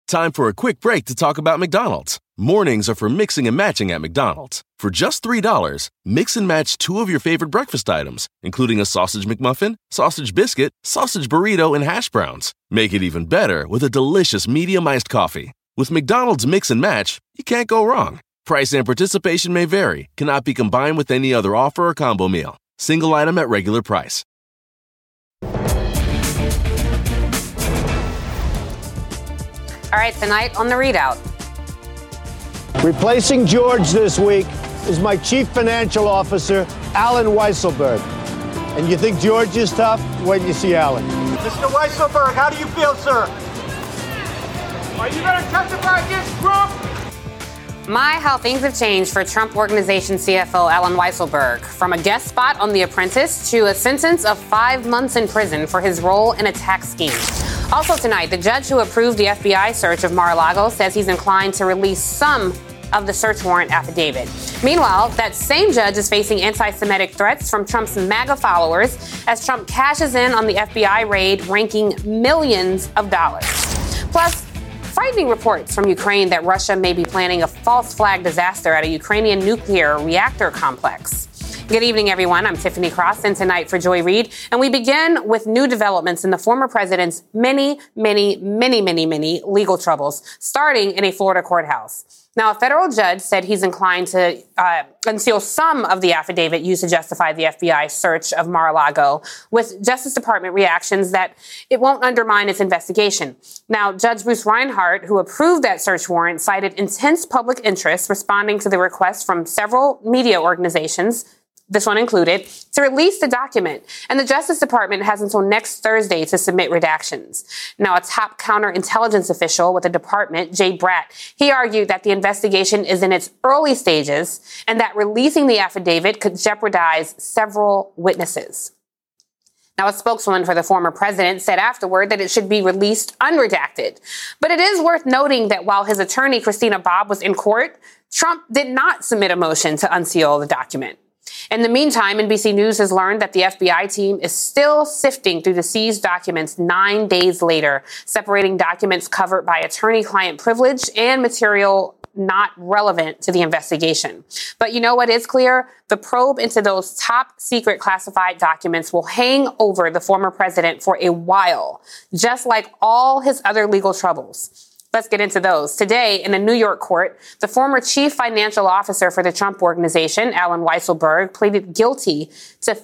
Time for a quick break to talk about McDonald's. Mornings are for mixing and matching at McDonald's. For just $3, mix and match 2 of your favorite breakfast items, including a sausage McMuffin, sausage biscuit, sausage burrito, and hash browns. Make it even better with a delicious medium iced coffee. With McDonald's Mix and Match, you can't go wrong. Price and participation may vary, cannot be combined with any other offer or combo meal. Single item at regular price. All right, tonight on The ReidOut. Replacing George this week is my chief financial officer, Alan Weisselberg. And you think George is tough? Wait till you see Alan. Mr. Weisselberg, how do you feel, sir? Are you going to testify against Trump? My, how things have changed for Trump Organization CFO Alan Weisselberg. From a guest spot on The Apprentice to a sentence of 5 months in prison for his role in a tax scheme. Also tonight, the judge who approved the FBI search of Mar-a-Lago says he's inclined to release some of the search warrant affidavit. Meanwhile, that same judge is facing anti-Semitic threats from Trump's MAGA followers as Trump cashes in on the FBI raid, ranking millions of dollars. Plus, frightening reports from Ukraine that Russia may be planning a false flag disaster at a Ukrainian nuclear reactor complex. Good evening, everyone. I'm Tiffany Cross, and tonight for Joy Reid. And we begin with new developments in the former president's many legal troubles, starting in a Florida courthouse. Now, a federal judge said he's inclined to unseal some of the affidavit used to justify the FBI search of Mar-a-Lago, with Justice Department reactions that it won't undermine its investigation. Now, Judge Bruce Reinhart, who approved that search warrant, cited intense public interest responding to the request from several media organizations, this one included, to release the document. And the Justice Department has until next Thursday to submit redactions. Now, a top counterintelligence official with the department, Jay Bratt, he argued that the investigation is in its early stages and that releasing the affidavit could jeopardize several witnesses. Now, a spokeswoman for the former president said afterward that it should be released unredacted. But it is worth noting that while his attorney, Christina Bobb, was in court, Trump did not submit a motion to unseal the document. In the meantime, NBC News has learned that the FBI team is still sifting through the seized documents 9 days later, separating documents covered by attorney-client privilege and material not relevant to the investigation. But you know what is clear? The probe into those top secret classified documents will hang over the former president for a while, just like all his other legal troubles. Let's get into those. Today, in a New York court, the former chief financial officer for the Trump Organization, Alan Weisselberg, pleaded guilty to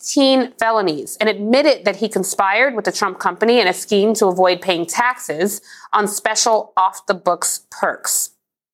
15 felonies and admitted that he conspired with the Trump company in a scheme to avoid paying taxes on special off-the-books perks.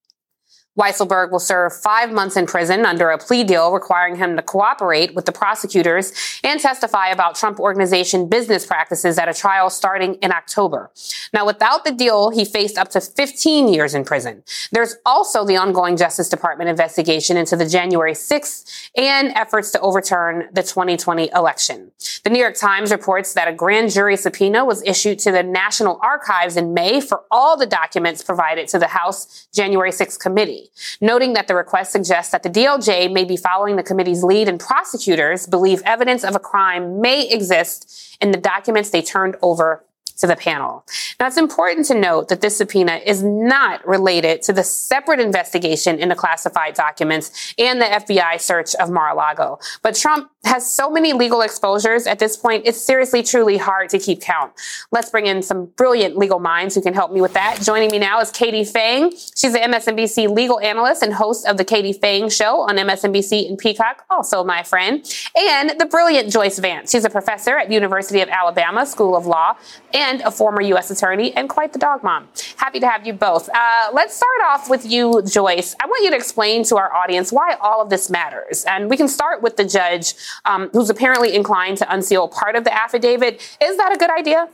Weisselberg will serve 5 months in prison under a plea deal requiring him to cooperate with the prosecutors and testify about Trump Organization business practices at a trial starting in October. Now, without the deal, he faced up to 15 years in prison. There's also the ongoing Justice Department investigation into the January 6th and efforts to overturn the 2020 election. The New York Times reports that a grand jury subpoena was issued to the National Archives in May for all the documents provided to the House January 6th committee, noting that the request suggests that the DOJ may be following the committee's lead and prosecutors believe evidence of a crime may exist in the documents they turned over to the panel. Now, it's important to note that this subpoena is not related to the separate investigation into classified documents and the FBI search of Mar-a-Lago. But Trump has so many legal exposures at this point, it's seriously, truly hard to keep count. Let's bring in some brilliant legal minds who can help me with that. Joining me now is Katie Phang. She's the MSNBC legal analyst and host of the Katie Phang Show on MSNBC and Peacock, also my friend. And the brilliant Joyce Vance. She's a professor at University of Alabama School of Law and a former U.S. attorney and quite the dog mom. Happy to have you both. Let's start off with you, Joyce. I want you to explain to our audience why all of this matters. And we can start with the judge who's apparently inclined to unseal part of the affidavit. Is that a good idea?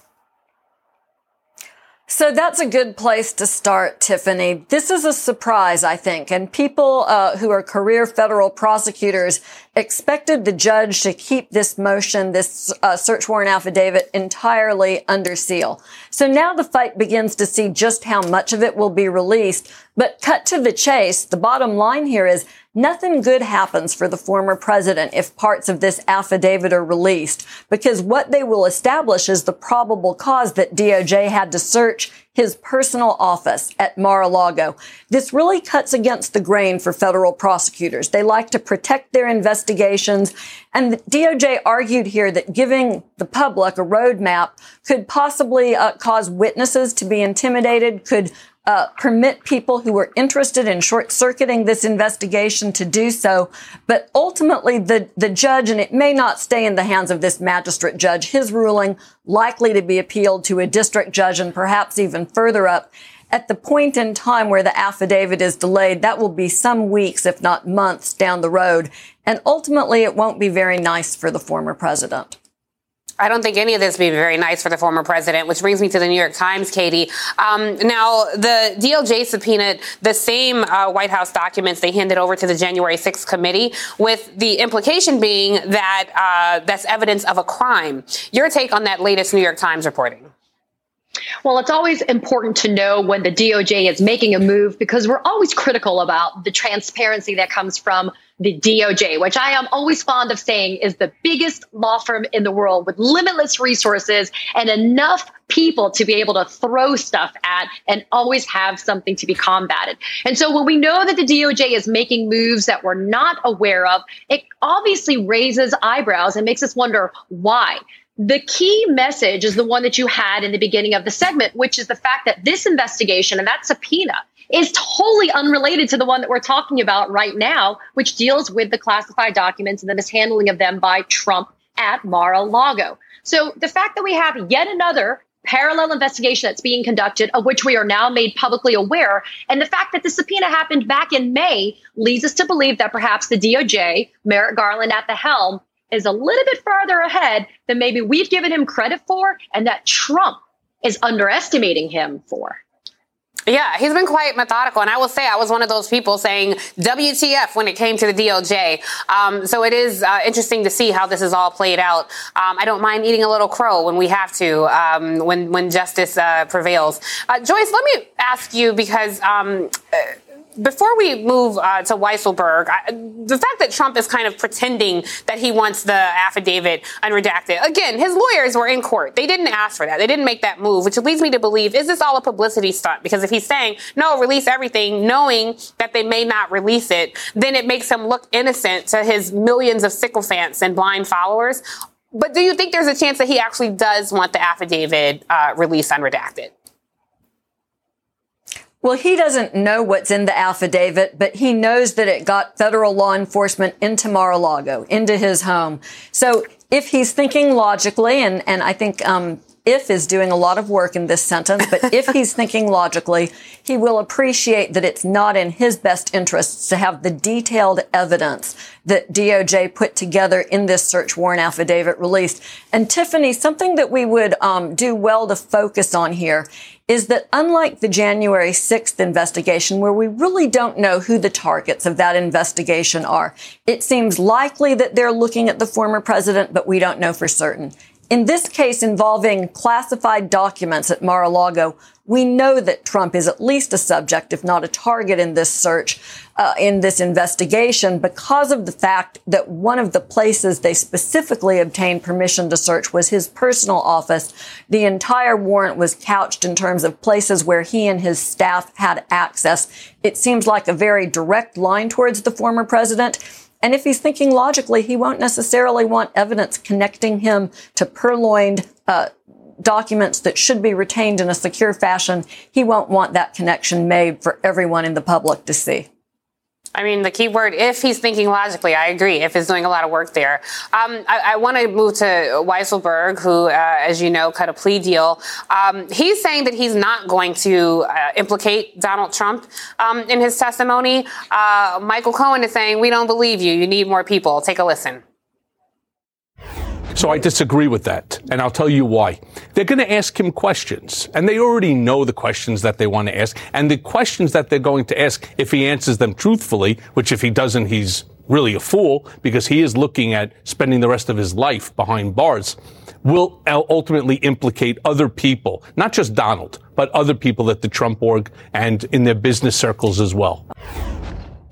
So that's a good place to start, Tiffany. This is a surprise, I think, and people who are career federal prosecutors expected the judge to keep this motion, this search warrant affidavit, entirely under seal. So now the fight begins to see just how much of it will be released. But cut to the chase, the bottom line here is nothing good happens for the former president if parts of this affidavit are released, because what they will establish is the probable cause that DOJ had to search his personal office at Mar-a-Lago. This really cuts against the grain for federal prosecutors. They like to protect their investigations. And the DOJ argued here that giving the public a roadmap could possibly cause witnesses to be intimidated, could permit people who were interested in short-circuiting this investigation to do so. But ultimately, the judge, and it may not stay in the hands of this magistrate judge, his ruling likely to be appealed to a district judge and perhaps even further up. At the point in time where the affidavit is delayed, that will be some weeks, if not months, down the road. And ultimately, it won't be very nice for the former president. I don't think any of this would be very nice for the former president, which brings me to the New York Times, Katie. Now, the DOJ subpoenaed the same White House documents they handed over to the January 6th committee, with the implication being that that's evidence of a crime. Your take on that latest New York Times reporting? Well, it's always important to know when the DOJ is making a move, because we're always critical about the transparency that comes from the DOJ, which I am always fond of saying is the biggest law firm in the world with limitless resources and enough people to be able to throw stuff at and always have something to be combated. And so when we know that the DOJ is making moves that we're not aware of, it obviously raises eyebrows and makes us wonder why. The key message is the one that you had in the beginning of the segment, which is the fact that this investigation and that subpoena is totally unrelated to the one that we're talking about right now, which deals with the classified documents and the mishandling of them by Trump at Mar-a-Lago. So the fact that we have yet another parallel investigation that's being conducted, of which we are now made publicly aware, and the fact that the subpoena happened back in May leads us to believe that perhaps the DOJ, Merrick Garland at the helm, is a little bit farther ahead than maybe we've given him credit for, and that Trump is underestimating him for. Yeah, he's been quite methodical. And I will say I was one of those people saying WTF when it came to the DOJ. So it is interesting to see how this is all played out. I don't mind eating a little crow when we have to, when justice prevails. Joyce, let me ask you, because before we move to Weisselberg, the fact that Trump is kind of pretending that he wants the affidavit unredacted. Again, his lawyers were in court. They didn't ask for that. They didn't make that move, which leads me to believe, is this all a publicity stunt? Because if he's saying, no, release everything, knowing that they may not release it, then it makes him look innocent to his millions of sycophants and blind followers. But do you think there's a chance that he actually does want the affidavit released unredacted? Well, he doesn't know what's in the affidavit, but he knows that it got federal law enforcement into Mar-a-Lago, into his home. So if he's thinking logically, and I think if is doing a lot of work in this sentence, but if he's thinking logically, he will appreciate that it's not in his best interests to have the detailed evidence that DOJ put together in this search warrant affidavit released. And Tiffany, something that we would do well to focus on here is that unlike the January 6th investigation, where we really don't know who the targets of that investigation are, it seems likely that they're looking at the former president, but we don't know for certain. In this case involving classified documents at Mar-a-Lago, we know that Trump is at least a subject, if not a target in this search, in this investigation, because of the fact that one of the places they specifically obtained permission to search was his personal office. The entire warrant was couched in terms of places where he and his staff had access. It seems like a very direct line towards the former president. And if he's thinking logically, he won't necessarily want evidence connecting him to purloined documents that should be retained in a secure fashion. He won't want that connection made for everyone in the public to see. I mean, the key word, if he's thinking logically, I agree, if he's doing a lot of work there. I want to move to Weisselberg, who, as you know, cut a plea deal. He's saying that he's not going to implicate Donald Trump in his testimony. Michael Cohen is saying, we don't believe you. You need more people. Take a listen. So I disagree with that, and I'll tell you why. They're going to ask him questions, and they already know the questions that they want to ask, and the questions that they're going to ask, if he answers them truthfully, which if he doesn't, he's really a fool, because he is looking at spending the rest of his life behind bars, will ultimately implicate other people, not just Donald, but other people at the Trump org and in their business circles as well.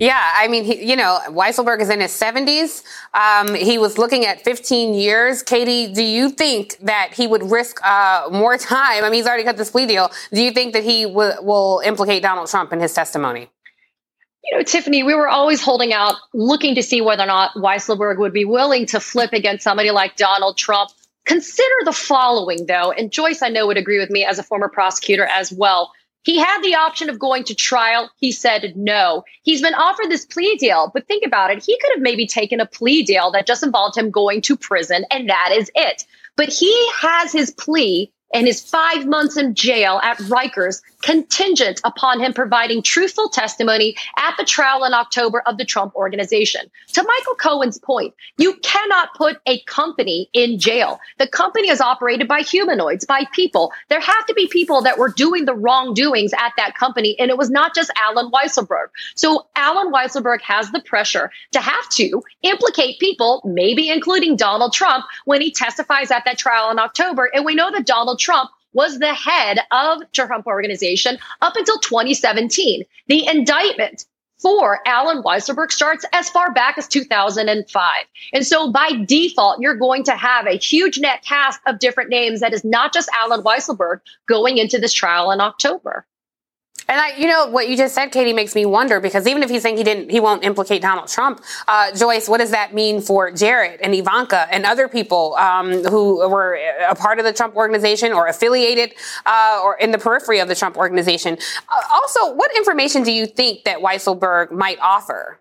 Yeah, I mean, Weisselberg is in his 70s. He was looking at 15 years. Katie, do you think that he would risk more time? I mean, he's already got this plea deal. Do you think that he will implicate Donald Trump in his testimony? Tiffany, we were always holding out, looking to see whether or not Weisselberg would be willing to flip against somebody like Donald Trump. Consider the following, though, and Joyce, I know, would agree with me as a former prosecutor as well. He had the option of going to trial. He said no. He's been offered this plea deal, but think about it. He could have maybe taken a plea deal that just involved him going to prison, and that is it. But he has his plea and his 5 months in jail at Rikers contingent upon him providing truthful testimony at the trial in October of the Trump Organization. To Michael Cohen's point, you cannot put a company in jail. The company is operated by humanoids, by people. There have to be people that were doing the wrongdoings at that company, and it was not just Allen Weisselberg. So Allen Weisselberg has the pressure to have to implicate people, maybe including Donald Trump, when he testifies at that trial in October. And we know that Donald Trump was the head of the Trump Organization up until 2017. The indictment for Allen Weisselberg starts as far back as 2005. And so by default, you're going to have a huge net cast of different names that is not just Allen Weisselberg going into this trial in October. And what you just said, Katie, makes me wonder, because even if he's saying he won't implicate Donald Trump, Joyce, what does that mean for Jared and Ivanka and other people who were a part of the Trump Organization or affiliated or in the periphery of the Trump Organization? Also, what information do you think that Weisselberg might offer?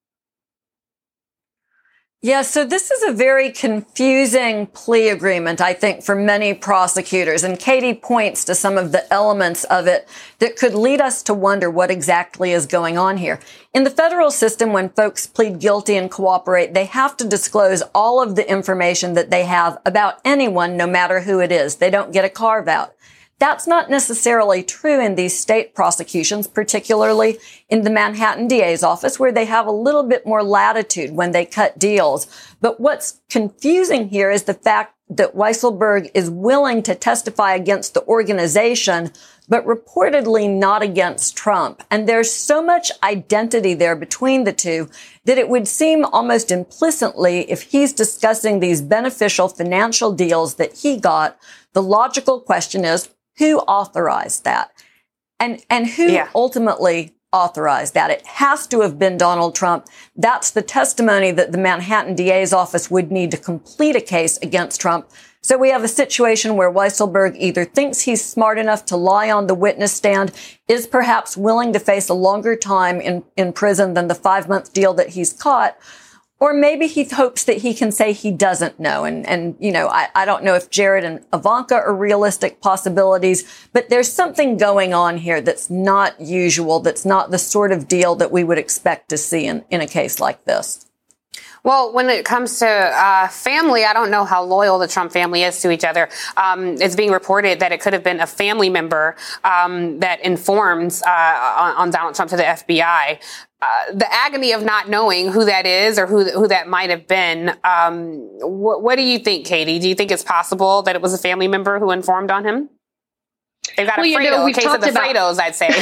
Yeah, so this is a very confusing plea agreement, I think, for many prosecutors. And Katie points to some of the elements of it that could lead us to wonder what exactly is going on here. In the federal system, when folks plead guilty and cooperate, they have to disclose all of the information that they have about anyone, no matter who it is. They don't get a carve out. That's not necessarily true in these state prosecutions, particularly in the Manhattan DA's office, where they have a little bit more latitude when they cut deals. But what's confusing here is the fact that Weisselberg is willing to testify against the organization, but reportedly not against Trump. And there's so much identity there between the two that it would seem almost implicitly, if he's discussing these beneficial financial deals that he got, the logical question is, who authorized that? And who ultimately authorized that? It has to have been Donald Trump. That's the testimony that the Manhattan DA's office would need to complete a case against Trump. So we have a situation where Weisselberg either thinks he's smart enough to lie on the witness stand, is perhaps willing to face a longer time in prison than the 5-month deal that he's caught, or maybe he hopes that he can say he doesn't know. And I don't know if Jared and Ivanka are realistic possibilities, but there's something going on here that's not usual, that's not the sort of deal that we would expect to see in a case like this. Well, when it comes to family, I don't know how loyal the Trump family is to each other. It's being reported that it could have been a family member that informs on Donald Trump to the FBI. The agony of not knowing who that is or who that might have been. What do you think, Katie? Do you think it's possible that it was a family member who informed on him? They've got a Fredo, a case of the Fredos, I'd say.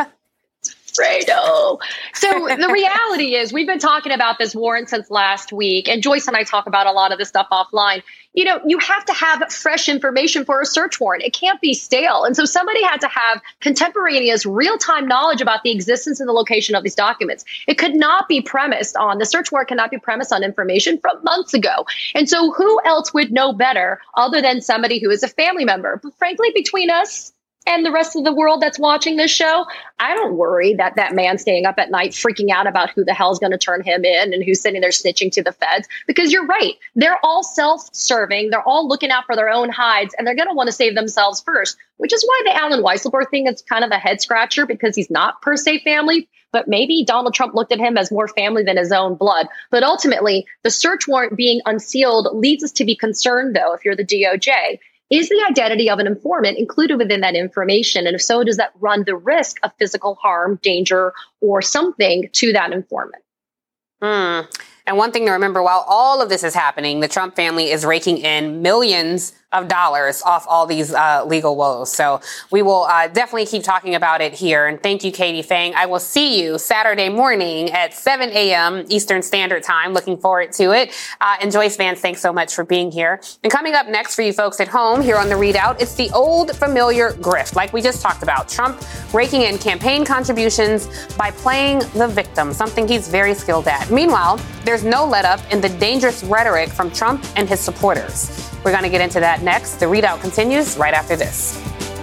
Fredo. So the reality is we've been talking about this warrant since last week, and Joyce and I talk about a lot of this stuff offline. You have to have fresh information for a search warrant. It can't be stale. And so somebody had to have contemporaneous real-time knowledge about the existence and the location of these documents. It could not be premised on, the search warrant cannot be premised on information from months ago. And so who else would know better other than somebody who is a family member? But frankly, between us and the rest of the world that's watching this show, I don't worry that that man staying up at night freaking out about who the hell is going to turn him in and who's sitting there snitching to the feds, because you're right. They're all self-serving. They're all looking out for their own hides, and they're going to want to save themselves first, which is why the Allen Weisselberg thing is kind of a head scratcher, because he's not per se family, but maybe Donald Trump looked at him as more family than his own blood. But ultimately, the search warrant being unsealed leads us to be concerned, though, if you're the DOJ. Is the identity of an informant included within that information? And if so, does that run the risk of physical harm, danger, or something to that informant? And And one thing to remember, while all of this is happening, the Trump family is raking in millions of dollars off all these legal woes. So we will definitely keep talking about it here. And thank you, Katie Phang. I will see you Saturday morning at 7 a.m. Eastern Standard Time. Looking forward to it. And Joyce Vance, thanks so much for being here. And coming up next for you folks at home here on The ReidOut, it's the old familiar grift, like we just talked about. Trump raking in campaign contributions by playing the victim, something he's very skilled at. Meanwhile, there's no let up in the dangerous rhetoric from Trump and his supporters. We're going to get into that next. The ReidOut continues right after this.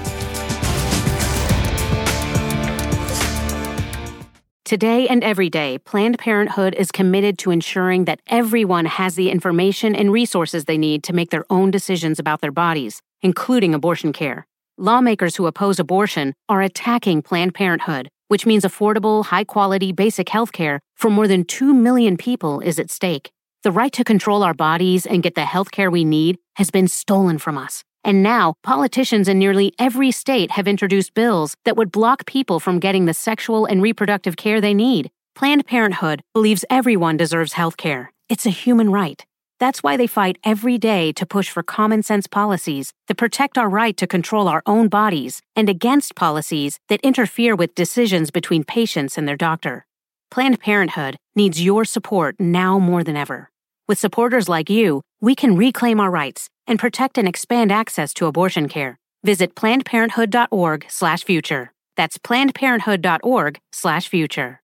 Today and every day, Planned Parenthood is committed to ensuring that everyone has the information and resources they need to make their own decisions about their bodies, including abortion care. Lawmakers who oppose abortion are attacking Planned Parenthood, which means affordable, high-quality, basic health care for more than 2 million people is at stake. The right to control our bodies and get the health care we need has been stolen from us. And now, politicians in nearly every state have introduced bills that would block people from getting the sexual and reproductive care they need. Planned Parenthood believes everyone deserves health care. It's a human right. That's why they fight every day to push for common-sense policies that protect our right to control our own bodies and against policies that interfere with decisions between patients and their doctor. Planned Parenthood needs your support now more than ever. With supporters like you, we can reclaim our rights and protect and expand access to abortion care. Visit PlannedParenthood.org/future. That's PlannedParenthood.org/future.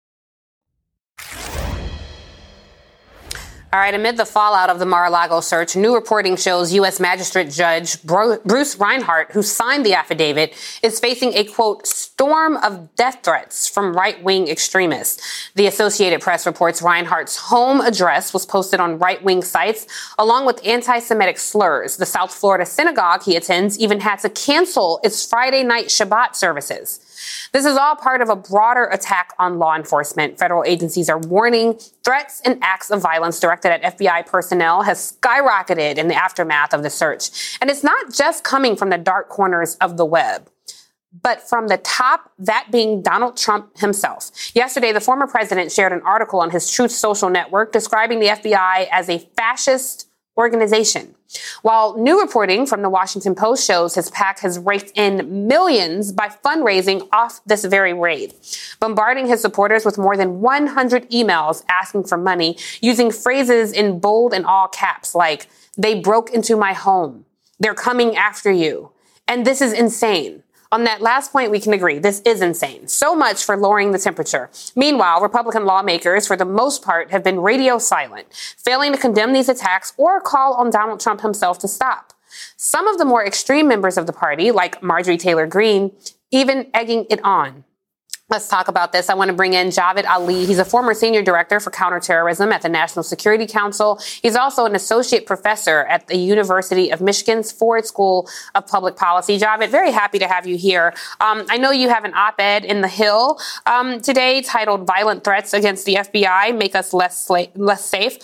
All right, amid the fallout of the Mar-a-Lago search, new reporting shows U.S. Magistrate Judge Bruce Reinhart, who signed the affidavit, is facing a, quote, storm of death threats from right-wing extremists. The Associated Press reports Reinhart's home address was posted on right-wing sites, along with anti-Semitic slurs. The South Florida synagogue he attends even had to cancel its Friday night Shabbat services. This is all part of a broader attack on law enforcement. Federal agencies are warning threats and acts of violence directed at FBI personnel has skyrocketed in the aftermath of the search. And it's not just coming from the dark corners of the web, but from the top, that being Donald Trump himself. Yesterday, the former president shared an article on his Truth Social network describing the FBI as a fascist organization. While new reporting from the Washington Post shows his PAC has raked in millions by fundraising off this very raid, bombarding his supporters with more than 100 emails asking for money, using phrases in bold and all caps like, "They broke into my home," "They're coming after you," and "This is insane." On that last point, we can agree. This is insane. So much for lowering the temperature. Meanwhile, Republican lawmakers, for the most part, have been radio silent, failing to condemn these attacks or call on Donald Trump himself to stop. Some of the more extreme members of the party, like Marjorie Taylor Greene, even egging it on. Let's talk about this. I want to bring in Javed Ali. He's a former senior director for counterterrorism at the National Security Council. He's also an associate professor at the University of Michigan's Ford School of Public Policy. Javed, very happy to have you here. I know you have an op-ed in The Hill today titled "Violent Threats Against the FBI Make Us Less Safe."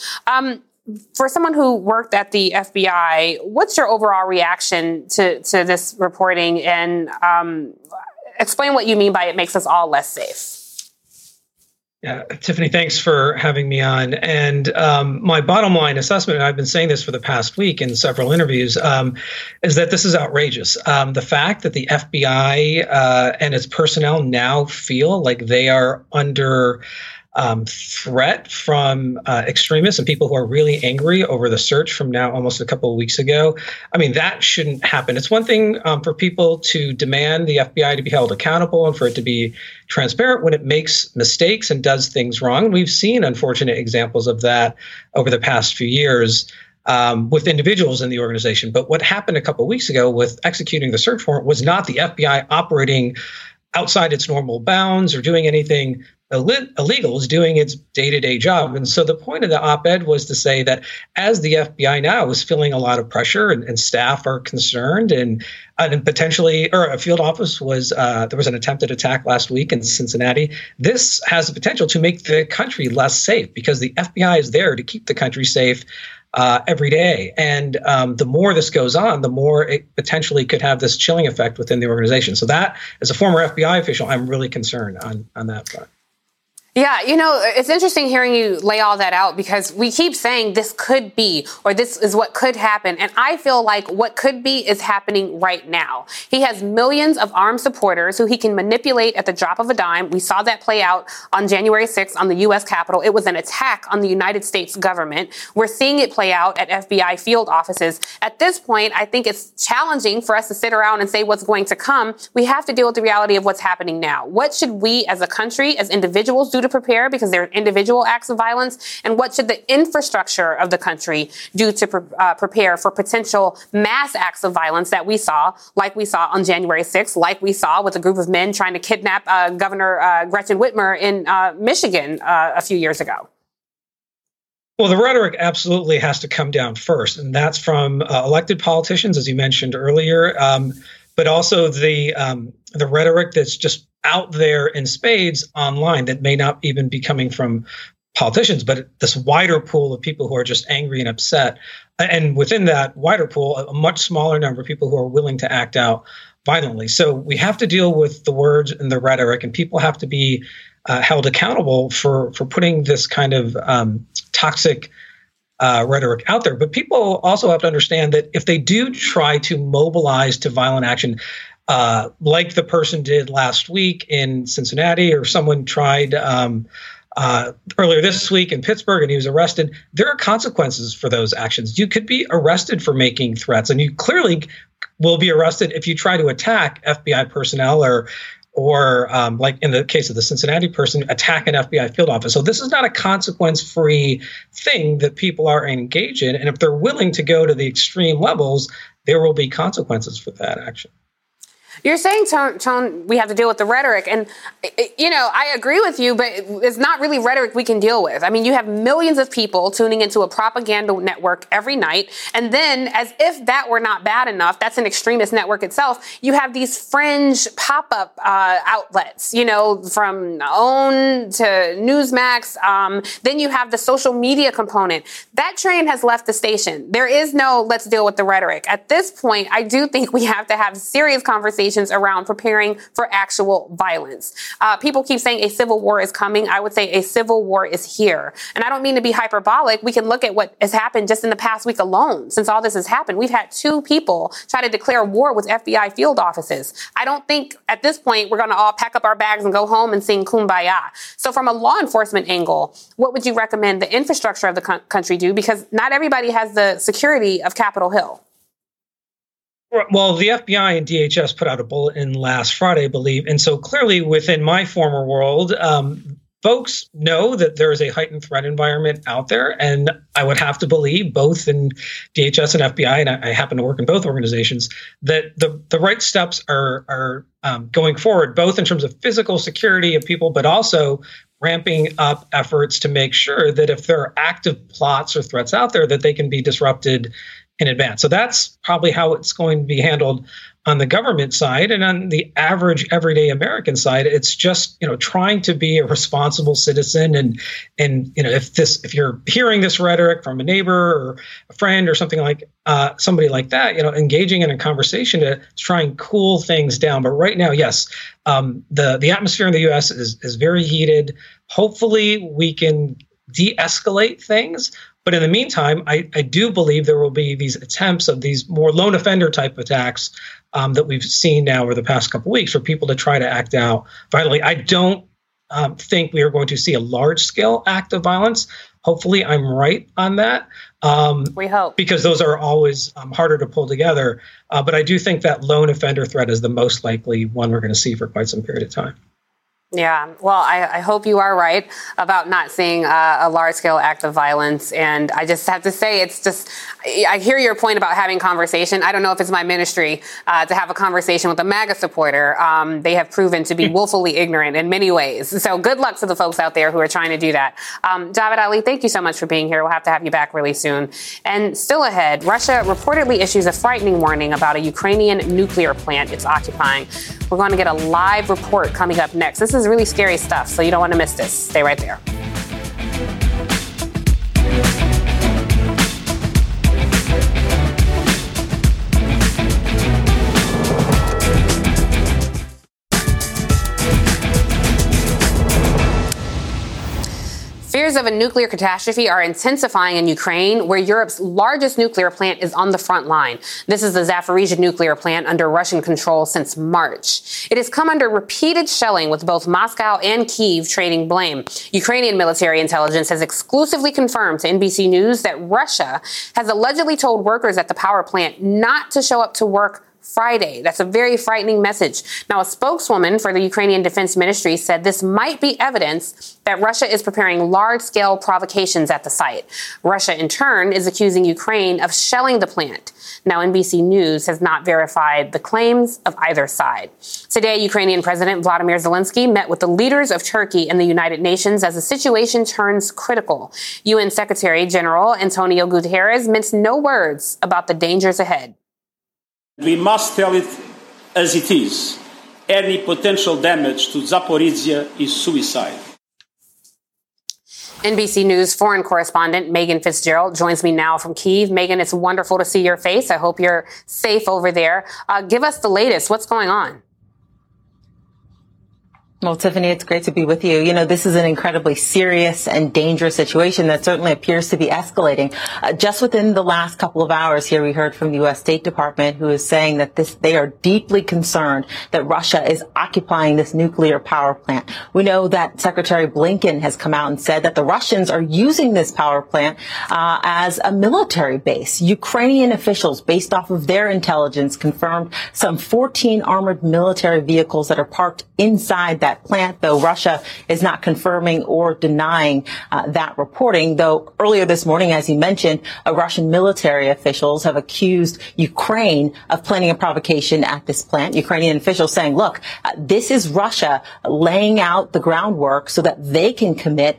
For someone who worked at the FBI, what's your overall reaction to this reporting, and explain what you mean by it makes us all less safe? Yeah, Tiffany, thanks for having me on. And my bottom line assessment, and I've been saying this for the past week in several interviews, is that this is outrageous. The fact that the FBI and its personnel now feel like they are under threat from extremists and people who are really angry over the search from now almost a couple of weeks ago. I mean, that shouldn't happen. It's one thing for people to demand the FBI to be held accountable and for it to be transparent when it makes mistakes and does things wrong. And we've seen unfortunate examples of that over the past few years with individuals in the organization. But what happened a couple of weeks ago with executing the search warrant was not the FBI operating outside its normal bounds or doing anything illegal, is doing its day-to-day job. And so the point of the op-ed was to say that as the FBI now is feeling a lot of pressure and staff are concerned and potentially, or a field office was, there was an attempted attack last week in Cincinnati. This has the potential to make the country less safe because the FBI is there to keep the country safe every day. And the more this goes on, the more it potentially could have this chilling effect within the organization. So that, as a former FBI official, I'm really concerned on that front. Yeah, it's interesting hearing you lay all that out because we keep saying this could be or this is what could happen. And I feel like what could be is happening right now. He has millions of armed supporters who he can manipulate at the drop of a dime. We saw that play out on January 6th on the U.S. Capitol. It was an attack on the United States government. We're seeing it play out at FBI field offices. At this point, I think it's challenging for us to sit around and say what's going to come. We have to deal with the reality of what's happening now. What should we as a country, as individuals do to prepare because they're individual acts of violence? And what should the infrastructure of the country do to prepare for potential mass acts of violence that we saw, like we saw on January 6th, like we saw with a group of men trying to kidnap Governor Gretchen Whitmer in Michigan a few years ago? Well, the rhetoric absolutely has to come down first, and that's from elected politicians, as you mentioned earlier, but also the rhetoric that's just out there in spades online that may not even be coming from politicians, but this wider pool of people who are just angry and upset. And within that wider pool, a much smaller number of people who are willing to act out violently. So we have to deal with the words and the rhetoric, and people have to be held accountable for putting this kind of toxic rhetoric out there. But people also have to understand that if they do try to mobilize to violent action, like the person did last week in Cincinnati, or someone tried earlier this week in Pittsburgh and he was arrested, there are consequences for those actions. You could be arrested for making threats, and you clearly will be arrested if you try to attack FBI personnel or like in the case of the Cincinnati person, attack an FBI field office. So this is not a consequence-free thing that people are engaged in. And if they're willing to go to the extreme levels, there will be consequences for that action. You're saying, Tone, we have to deal with the rhetoric. And, I agree with you, but it's not really rhetoric we can deal with. I mean, you have millions of people tuning into a propaganda network every night. And then, as if that were not bad enough, that's an extremist network itself. You have these fringe pop-up outlets, from OWN to Newsmax. Then you have the social media component. That train has left the station. There is no let's deal with the rhetoric. At this point, I do think we have to have serious conversations around preparing for actual violence. People keep saying a civil war is coming. I would say a civil war is here. And I don't mean to be hyperbolic. We can look at what has happened just in the past week alone. Since all this has happened, we've had 2 people try to declare war with FBI field offices. I don't think at this point we're going to all pack up our bags and go home and sing Kumbaya. So from a law enforcement angle, what would you recommend the infrastructure of the country do? Because not everybody has the security of Capitol Hill. Well, the FBI and DHS put out a bulletin last Friday, I believe. And so clearly within my former world, folks know that there is a heightened threat environment out there. And I would have to believe both in DHS and FBI, and I happen to work in both organizations, that the right steps are going forward, both in terms of physical security of people, but also ramping up efforts to make sure that if there are active plots or threats out there, that they can be disrupted in advance. So that's probably how it's going to be handled on the government side. And on the average everyday American side, it's just, trying to be a responsible citizen. And if you're hearing this rhetoric from a neighbor or a friend or something like somebody like that, engaging in a conversation to try and cool things down. But right now, yes, the atmosphere in the U.S. is very heated. Hopefully we can de-escalate things. But in the meantime, I do believe there will be these attempts of these more lone offender type attacks that we've seen now over the past couple of weeks for people to try to act out violently. I don't think we are going to see a large scale act of violence. Hopefully I'm right on that. We hope. Because those are always harder to pull together. But I do think that lone offender threat is the most likely one we're going to see for quite some period of time. Yeah, well, I hope you are right about not seeing a large-scale act of violence. And I just have to say, it's just, I hear your point about having conversation. I don't know if it's my ministry to have a conversation with a MAGA supporter. They have proven to be woefully ignorant in many ways. So good luck to the folks out there who are trying to do that. Javad Ali, thank you so much for being here. We'll have to have you back really soon. And still ahead, Russia reportedly issues a frightening warning about a Ukrainian nuclear plant it's occupying. We're going to get a live report coming up next. This is really scary stuff, so you don't want to miss this. Stay right there. Fears of a nuclear catastrophe are intensifying in Ukraine, where Europe's largest nuclear plant is on the front line. This is the Zaporizhzhia nuclear plant under Russian control since March. It has come under repeated shelling, with both Moscow and Kyiv trading blame. Ukrainian military intelligence has exclusively confirmed to NBC News that Russia has allegedly told workers at the power plant not to show up to work Friday. That's a very frightening message. Now, a spokeswoman for the Ukrainian Defense Ministry said this might be evidence that Russia is preparing large-scale provocations at the site. Russia, in turn, is accusing Ukraine of shelling the plant. Now, NBC News has not verified the claims of either side. Today, Ukrainian President Vladimir Zelensky met with the leaders of Turkey and the United Nations as the situation turns critical. UN Secretary General Antonio Guterres minced no words about the dangers ahead. We must tell it as it is. Any potential damage to Zaporizhzhia is suicide. NBC News foreign correspondent Megan Fitzgerald joins me now from Kyiv. Megan, it's wonderful to see your face. I hope you're safe over there. Give us the latest. What's going on? Well, Tiffany, it's great to be with you. You know, this is an incredibly serious and dangerous situation that certainly appears to be escalating. Just within the last couple of hours here, we heard from the U.S. State Department, who is saying that they are deeply concerned that Russia is occupying this nuclear power plant. We know that Secretary Blinken has come out and said that the Russians are using this power plant as a military base. Ukrainian officials, based off of their intelligence, confirmed some 14 armored military vehicles that are parked inside that plant, though Russia is not confirming or denying that reporting. Though earlier this morning, as you mentioned, Russian military officials have accused Ukraine of planning a provocation at this plant. Ukrainian officials saying, look, this is Russia laying out the groundwork so that they can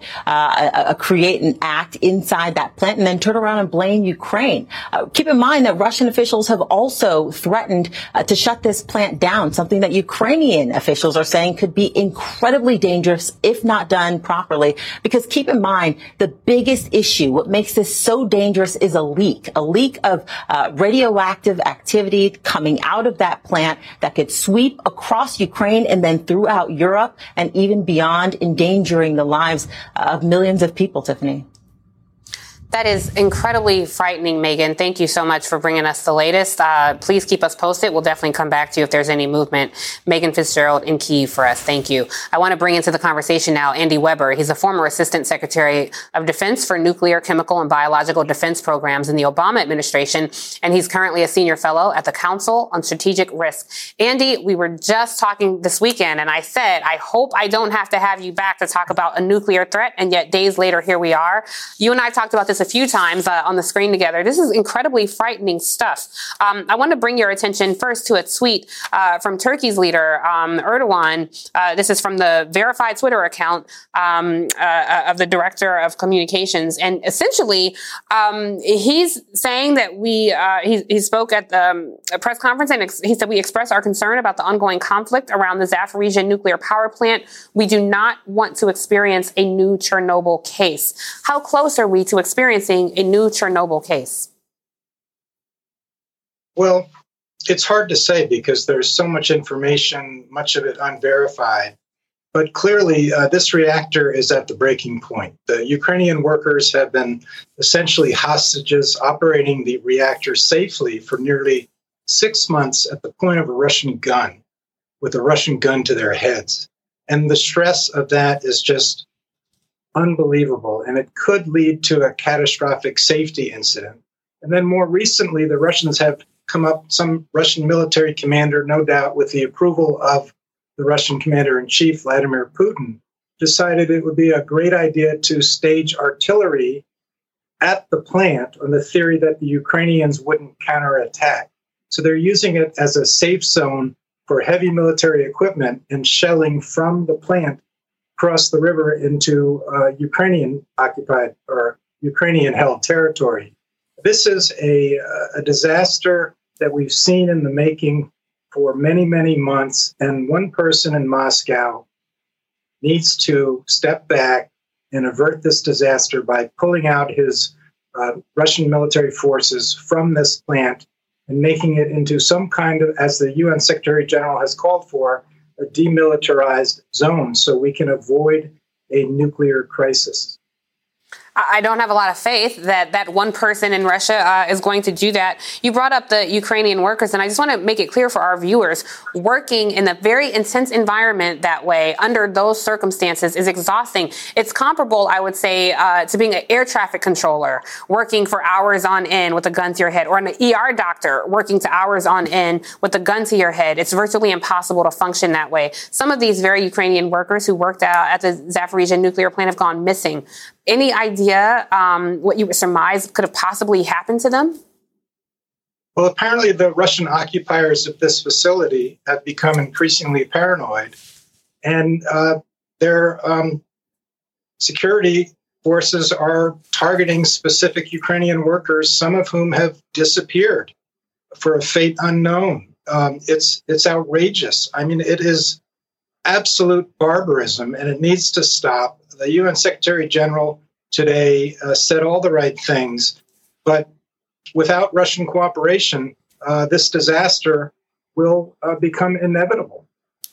create an act inside that plant and then turn around and blame Ukraine. Keep in mind that Russian officials have also threatened to shut this plant down, something that Ukrainian officials are saying could be incredibly dangerous if not done properly. Because keep in mind, the biggest issue, what makes this so dangerous, is a leak of radioactive activity coming out of that plant that could sweep across Ukraine and then throughout Europe and even beyond, endangering the lives of millions of people, Tiffany. That is incredibly frightening, Megan. Thank you so much for bringing us the latest. Please keep us posted. We'll definitely come back to you if there's any movement. Megan Fitzgerald in Kyiv for us. Thank you. I want to bring into the conversation now Andy Weber. He's a former Assistant Secretary of Defense for Nuclear, Chemical, and Biological Defense Programs in the Obama administration, and he's currently a senior fellow at the Council on Strategic Risk. Andy, we were just talking this weekend, and I said, I hope I don't have to have you back to talk about a nuclear threat, and yet days later, here we are. You and I have talked about this a few times on the screen together. This is incredibly frightening stuff. I want to bring your attention first to a tweet from Turkey's leader, Erdogan. This is from the verified Twitter account of the director of communications. And essentially, he's saying that he spoke at the press conference and he said, we express our concern about the ongoing conflict around the Zaporizhzhia nuclear power plant. We do not want to experience a new Chernobyl case. How close are we to experiencing a new Chernobyl case? Well, it's hard to say because there's so much information, much of it unverified. But clearly, this reactor is at the breaking point. The Ukrainian workers have been essentially hostages operating the reactor safely for nearly 6 months at the point of a Russian gun, with a Russian gun to their heads. And the stress of that is just unbelievable, and it could lead to a catastrophic safety incident. And then more recently, the Russians have come up, some Russian military commander, no doubt with the approval of the Russian commander-in-chief, Vladimir Putin, decided it would be a great idea to stage artillery at the plant on the theory that the Ukrainians wouldn't counterattack. So they're using it as a safe zone for heavy military equipment and shelling from the plant across the river into Ukrainian-occupied or Ukrainian-held territory. This is a disaster that we've seen in the making for many, many months, and one person in Moscow needs to step back and avert this disaster by pulling out his Russian military forces from this plant and making it into some kind of, as the UN Secretary General has called for, a demilitarized zone so we can avoid a nuclear crisis. I don't have a lot of faith that that one person in Russia is going to do that. You brought up the Ukrainian workers, and I just want to make it clear for our viewers, working in a very intense environment that way under those circumstances is exhausting. It's comparable, I would say, to being an air traffic controller, working for hours on end with a gun to your head, or an ER doctor working to hours on end with a gun to your head. It's virtually impossible to function that way. Some of these very Ukrainian workers who worked at the Zaporizhzhia nuclear plant have gone missing. Any idea what you surmise could have possibly happened to them? Well, apparently the Russian occupiers of this facility have become increasingly paranoid, and their security forces are targeting specific Ukrainian workers, some of whom have disappeared for a fate unknown. It's outrageous. I mean, it is absolute barbarism, and it needs to stop. The UN Secretary General today said all the right things, but without Russian cooperation, this disaster will become inevitable.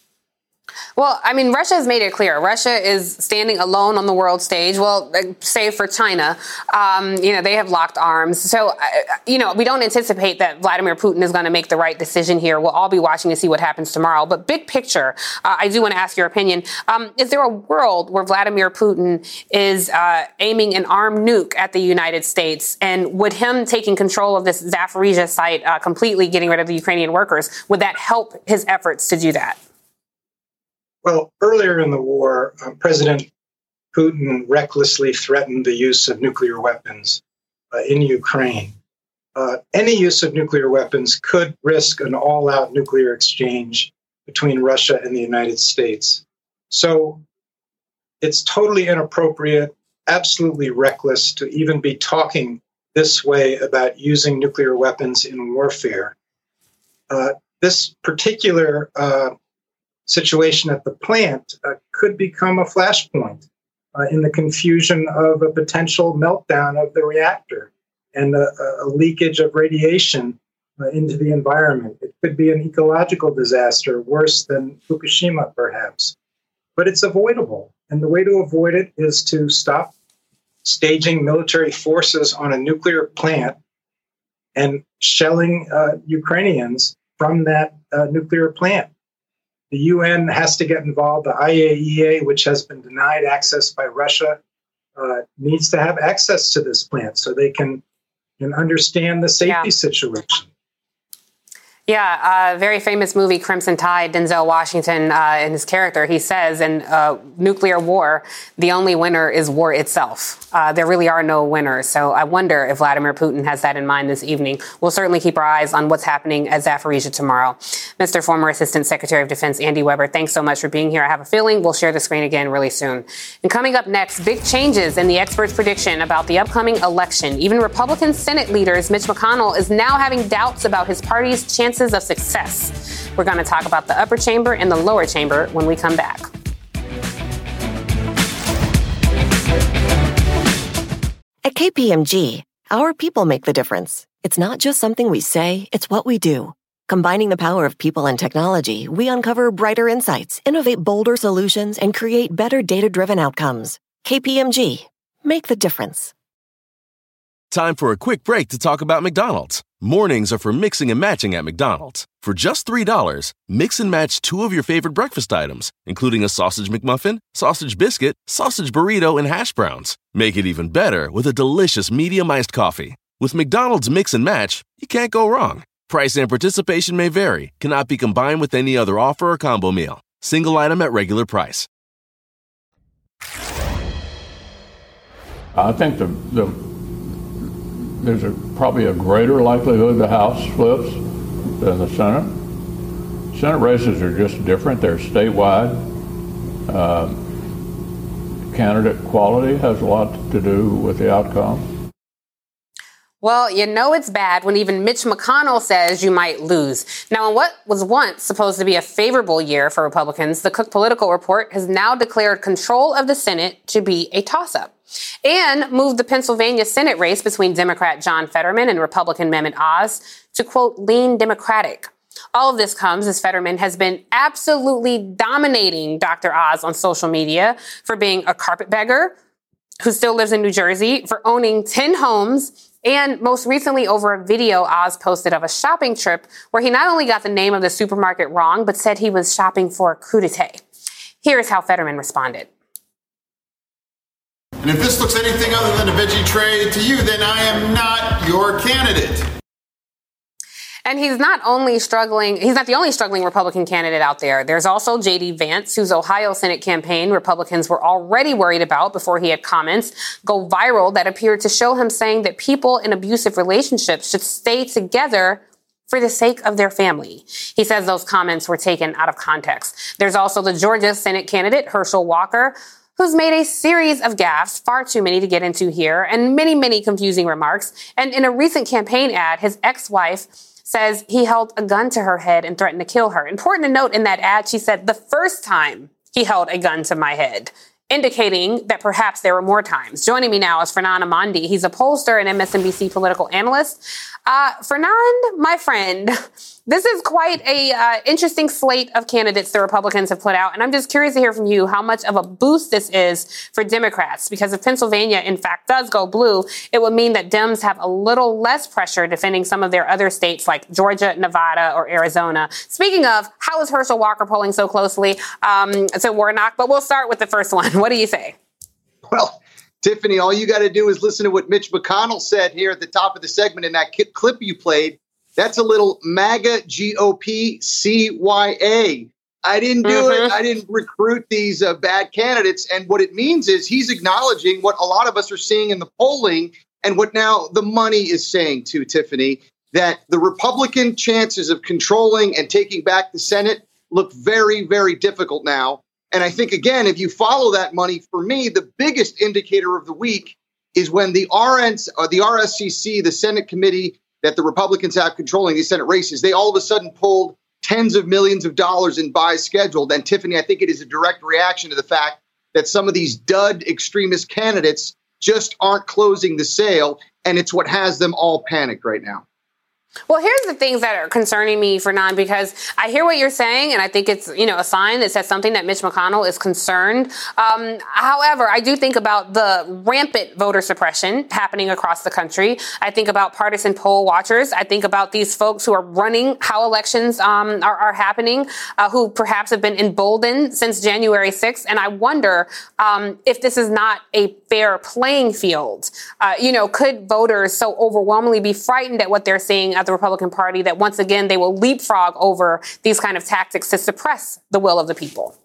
Well, I mean, Russia has made it clear. Russia is standing alone on the world stage. Well, save for China. They have locked arms. So, we don't anticipate that Vladimir Putin is going to make the right decision here. We'll all be watching to see what happens tomorrow. But big picture, I do want to ask your opinion. Is there a world where Vladimir Putin is aiming an armed nuke at the United States? And would him taking control of this Zaporizhzhia site, completely getting rid of the Ukrainian workers, would that help his efforts to do that? Well, earlier in the war, President Putin recklessly threatened the use of nuclear weapons in Ukraine. Any use of nuclear weapons could risk an all-out nuclear exchange between Russia and the United States. So it's totally inappropriate, absolutely reckless to even be talking this way about using nuclear weapons in warfare. This particular situation at the plant could become a flashpoint in the confusion of a potential meltdown of the reactor and a leakage of radiation into the environment. It could be an ecological disaster, worse than Fukushima, perhaps. But it's avoidable. And the way to avoid it is to stop staging military forces on a nuclear plant and shelling Ukrainians from that nuclear plant. The UN has to get involved. The IAEA, which has been denied access by Russia, needs to have access to this plant so they can understand the safety situation. Yeah, very famous movie, Crimson Tide, Denzel Washington, in his character, he says in nuclear war, the only winner is war itself. There really are no winners. So I wonder if Vladimir Putin has that in mind this evening. We'll certainly keep our eyes on what's happening at Zaporizhzhia tomorrow. Mr. Former Assistant Secretary of Defense Andy Weber, thanks so much for being here. I have a feeling we'll share the screen again really soon. And coming up next, big changes in the experts' prediction about the upcoming election. Even Republican Senate leaders, Mitch McConnell, is now having doubts about his party's chances of success. We're going to talk about the upper chamber and the lower chamber when we come back. At KPMG, our people make the difference. It's not just something we say, it's what we do. Combining the power of people and technology, we uncover brighter insights, innovate bolder solutions, and create better data-driven outcomes. KPMG, make the difference. Time for a quick break to talk about McDonald's. Mornings are for mixing and matching at McDonald's. For just $3, mix and match 2 of your favorite breakfast items, including a sausage McMuffin, sausage biscuit, sausage burrito, and hash browns. Make it even better with a delicious medium-iced coffee. With McDonald's Mix and Match, you can't go wrong. Price and participation may vary. Cannot be combined with any other offer or combo meal. Single item at regular price. I think there's probably a greater likelihood the House flips than the Senate. Senate races are just different. They're statewide. Candidate quality has a lot to do with the outcome. Well, it's bad when even Mitch McConnell says you might lose. Now, in what was once supposed to be a favorable year for Republicans, the Cook Political Report has now declared control of the Senate to be a toss-up and moved the Pennsylvania Senate race between Democrat John Fetterman and Republican Mehmet Oz to, quote, lean Democratic. All of this comes as Fetterman has been absolutely dominating Dr. Oz on social media for being a carpetbagger, who still lives in New Jersey, for owning 10 homes, and most recently over a video Oz posted of a shopping trip where he not only got the name of the supermarket wrong, but said he was shopping for crudité. Here's how Fetterman responded. And if this looks anything other than a veggie tray to you, then I am not your candidate. And he's not the only struggling Republican candidate out there. There's also J.D. Vance, whose Ohio Senate campaign Republicans were already worried about before he had comments go viral that appeared to show him saying that people in abusive relationships should stay together for the sake of their family. He says those comments were taken out of context. There's also the Georgia Senate candidate, Herschel Walker, who's made a series of gaffes, far too many to get into here, and many, many confusing remarks. And in a recent campaign ad, his ex-wife says he held a gun to her head and threatened to kill her. Important to note in that ad, she said, the first time he held a gun to my head, indicating that perhaps there were more times. Joining me now is Fernand Amandi. He's a pollster and MSNBC political analyst. Fernand, my friend, this is quite a interesting slate of candidates the Republicans have put out. And I'm just curious to hear from you how much of a boost this is for Democrats. Because if Pennsylvania, in fact, does go blue, it would mean that Dems have a little less pressure defending some of their other states like Georgia, Nevada, or Arizona. Speaking of, how is Herschel Walker polling so closely to Warnock? But we'll start with the first one. What do you say? Well, Tiffany, all you got to do is listen to what Mitch McConnell said here at the top of the segment in that clip you played. That's a little MAGA GOP CYA. I didn't do it. I didn't recruit these bad candidates. And what it means is he's acknowledging what a lot of us are seeing in the polling and what now the money is saying too, Tiffany, that the Republican chances of controlling and taking back the Senate look very, very difficult now. And I think, again, if you follow that money, for me, the biggest indicator of the week is when the RSCC, the Senate committee that the Republicans have controlling these Senate races, they all of a sudden pulled tens of millions of dollars in buys scheduled. And Tiffany, I think it is a direct reaction to the fact that some of these dud extremist candidates just aren't closing the sale. And it's what has them all panicked right now. Well, here's the things that are concerning me, Fernand, because I hear what you're saying, and I think it's, a sign that says something that Mitch McConnell is concerned. However, I do think about the rampant voter suppression happening across the country. I think about partisan poll watchers. I think about these folks who are running how elections are happening, who perhaps have been emboldened since January 6th. And I wonder if this is not a fair playing field. Could voters so overwhelmingly be frightened at what they're seeing at the Republican Party that once again they will leapfrog over these kind of tactics to suppress the will of the people?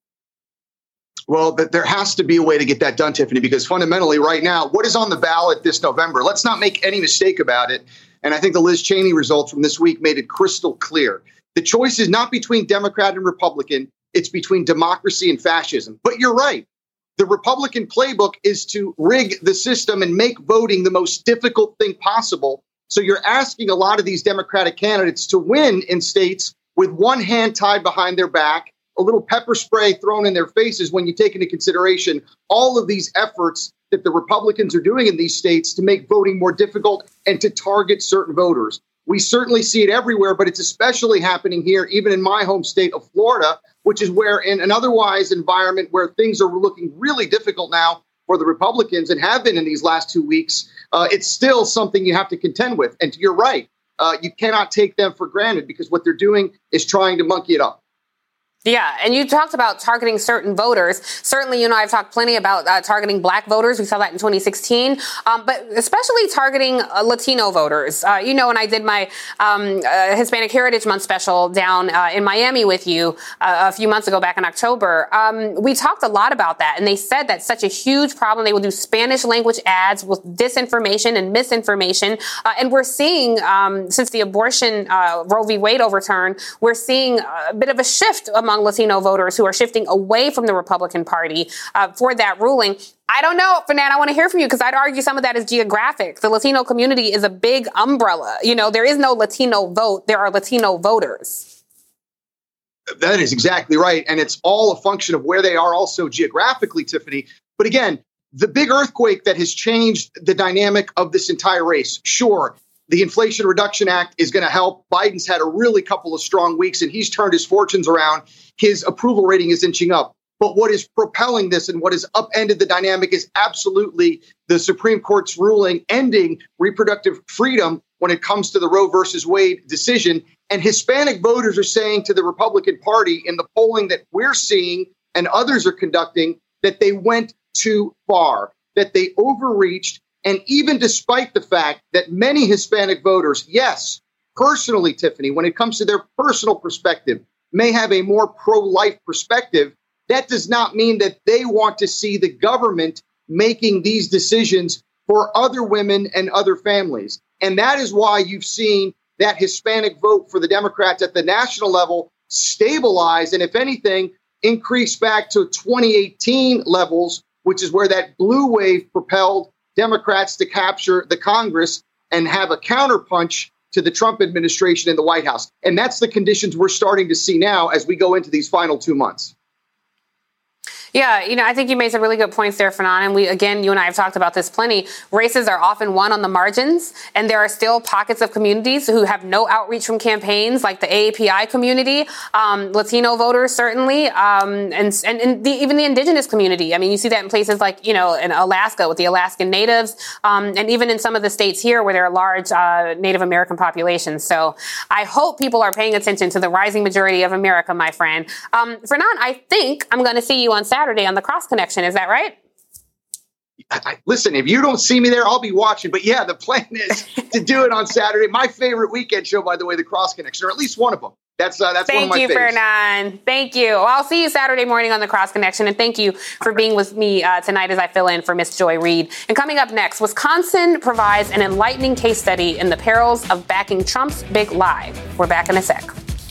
Well, there has to be a way to get that done, Tiffany, because fundamentally right now, what is on the ballot this November? Let's not make any mistake about it. And I think the Liz Cheney results from this week made it crystal clear. The choice is not between Democrat and Republican. It's between democracy and fascism. But you're right. The Republican playbook is to rig the system and make voting the most difficult thing possible. So you're asking a lot of these Democratic candidates to win in states with one hand tied behind their back, a little pepper spray thrown in their faces when you take into consideration all of these efforts that the Republicans are doing in these states to make voting more difficult and to target certain voters. We certainly see it everywhere, but it's especially happening here, even in my home state of Florida, which is where in an otherwise environment where things are looking really difficult now for the Republicans and have been in these last 2 weeks, it's still something you have to contend with. And you're right. You cannot take them for granted because what they're doing is trying to monkey it up. Yeah. And you talked about targeting certain voters. Certainly, you know, I've talked plenty about targeting black voters. We saw that in 2016, but especially targeting Latino voters. You know, when I did my Hispanic Heritage Month special down in Miami with you a few months ago, back in October, we talked a lot about that. And they said that's such a huge problem. They will do Spanish language ads with disinformation and misinformation. And we're seeing, since the abortion Roe v. Wade overturn, we're seeing a bit of a shift among Latino voters who are shifting away from the Republican Party for that ruling. I don't know, Fernand, I want to hear from you because I'd argue some of that is geographic. The Latino community is a big umbrella. You know, there is no Latino vote. There are Latino voters. That is exactly right. And it's all a function of where they are also geographically, Tiffany. But again, the big earthquake that has changed the dynamic of this entire race, sure, the Inflation Reduction Act is going to help. Biden's had a really couple of strong weeks and he's turned his fortunes around. His approval rating is inching up. But what is propelling this and what has upended the dynamic is absolutely the Supreme Court's ruling ending reproductive freedom when it comes to the Roe versus Wade decision. And Hispanic voters are saying to the Republican Party in the polling that we're seeing and others are conducting that they went too far, that they overreached. And even despite the fact that many Hispanic voters, yes, personally, Tiffany, when it comes to their personal perspective, may have a more pro-life perspective, that does not mean that they want to see the government making these decisions for other women and other families. And that is why you've seen that Hispanic vote for the Democrats at the national level stabilize and, if anything, increase back to 2018 levels, which is where that blue wave propelled Democrats to capture the Congress and have a counterpunch to the Trump administration in the White House. And that's the conditions we're starting to see now as we go into these final 2 months. Yeah, I think you made some really good points there, Fanon. And you and I have talked about this plenty. Races are often won on the margins, and there are still pockets of communities who have no outreach from campaigns, like the AAPI community, Latino voters, certainly, and even the indigenous community. I mean, you see that in places like, in Alaska with the Alaskan Natives, and even in some of the states here where there are large Native American populations. So I hope people are paying attention to the rising majority of America, my friend. Fanon, I think I'm going to see you on Saturday on the Cross Connection. Is that right? Listen, if you don't see me there, I'll be watching. But yeah, the plan is to do it on Saturday. My favorite weekend show, by the way, the Cross Connection, or at least one of them. That's one of my favorites. Thank you, Fanon. Thank you. Well, I'll see you Saturday morning on the Cross Connection. And thank you for being with me tonight as I fill in for Miss Joy Reid. And coming up next, Wisconsin provides an enlightening case study in the perils of backing Trump's big lie. We're back in a sec.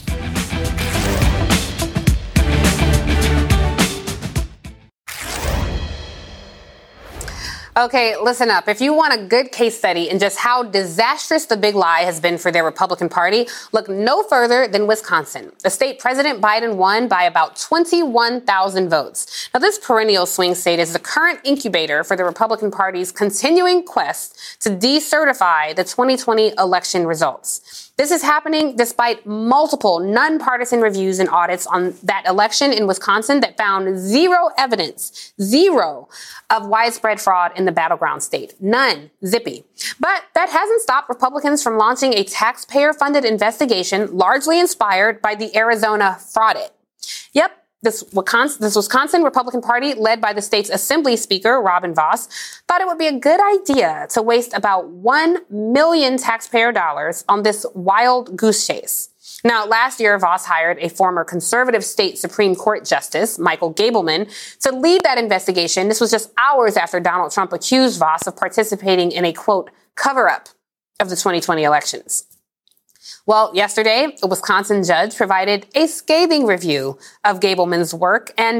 Okay, listen up. If you want a good case study in just how disastrous the big lie has been for their Republican Party, look no further than Wisconsin. The state President Biden won by about 21,000 votes. Now, this perennial swing state is the current incubator for the Republican Party's continuing quest to decertify the 2020 election results. This is happening despite multiple nonpartisan reviews and audits on that election in Wisconsin that found zero evidence of widespread fraud in the battleground state. None. Zippy. But that hasn't stopped Republicans from launching a taxpayer-funded investigation largely inspired by the Arizona fraud. Yep. This Wisconsin Republican Party, led by the state's Assembly Speaker, Robin Vos, thought it would be a good idea to waste about $1 million taxpayer dollars on this wild goose chase. Now, last year, Vos hired a former conservative state Supreme Court Justice, Michael Gableman, to lead that investigation. This was just hours after Donald Trump accused Vos of participating in a, quote, cover-up of the 2020 elections. Well, yesterday, a Wisconsin judge provided a scathing review of Gableman's work, and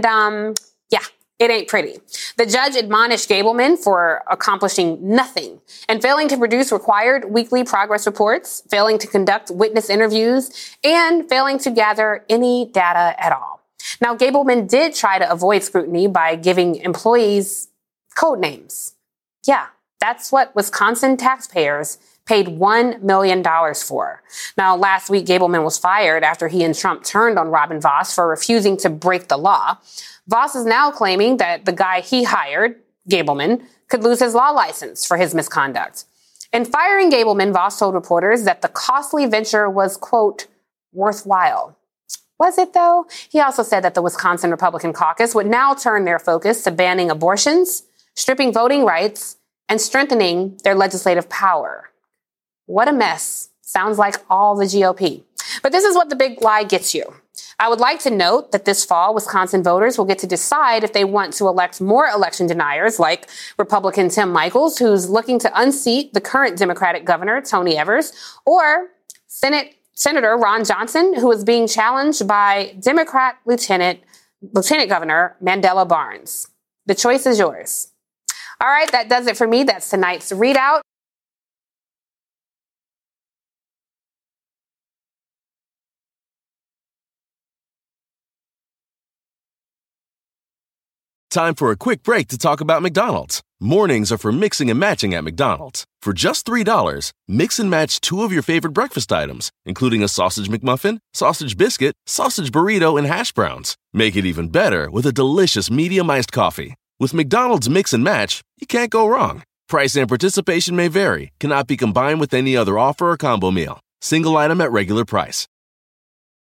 it ain't pretty. The judge admonished Gableman for accomplishing nothing and failing to produce required weekly progress reports, failing to conduct witness interviews, and failing to gather any data at all. Now, Gableman did try to avoid scrutiny by giving employees code names. Yeah, that's what Wisconsin taxpayers paid $1 million for. Now, last week, Gableman was fired after he and Trump turned on Robin Vos for refusing to break the law. Vos is now claiming that the guy he hired, Gableman, could lose his law license for his misconduct. In firing Gableman, Vos told reporters that the costly venture was, quote, worthwhile. Was it, though? He also said that the Wisconsin Republican caucus would now turn their focus to banning abortions, stripping voting rights, and strengthening their legislative power. What a mess. Sounds like all the GOP. But this is what the big lie gets you. I would like to note that this fall, Wisconsin voters will get to decide if they want to elect more election deniers like Republican Tim Michels, who's looking to unseat the current Democratic governor, Tony Evers, or Senator Ron Johnson, who is being challenged by Democrat Lieutenant Governor Mandela Barnes. The choice is yours. All right, that does it for me. That's tonight's ReidOut. Time for a quick break to talk about McDonald's. Mornings are for mixing and matching at McDonald's. For just $3, mix and match 2 of your favorite breakfast items, including a sausage McMuffin, sausage biscuit, sausage burrito, and hash browns. Make it even better with a delicious medium iced coffee. With McDonald's Mix and Match, you can't go wrong. Price and participation may vary, cannot be combined with any other offer or combo meal. Single item at regular price.